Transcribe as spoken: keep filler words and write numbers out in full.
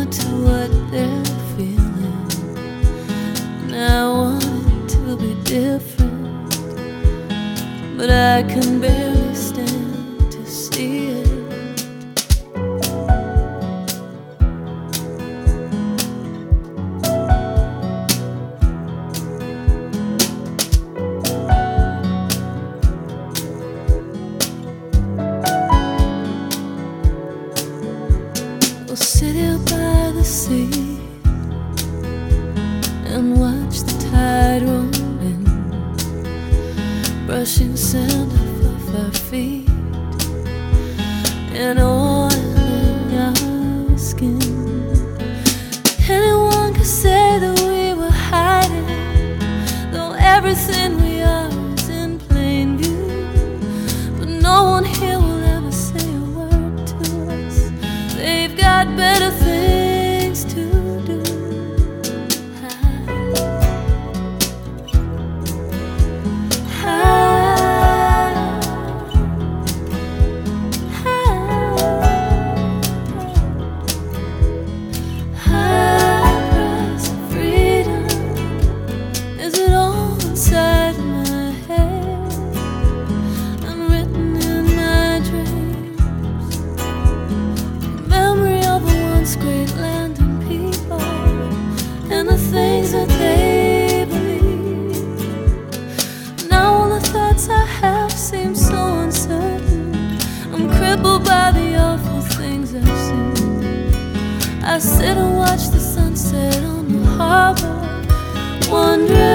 to what they're feeling, and I want it to be different, but I can barely stand to see it. We'll sit here by the sea and watch the tide roll in, brushing sand off our feet and oil in our skin. Anyone could say that we were hiding, though everything we are is in plain view. But no one here will ever say a word to us. They've got better things to do. Great land and people, and the things that they believe. Now all the thoughts I have seem so uncertain. I'm crippled by the awful things I've seen. I sit and watch the sunset on the harbor, wondering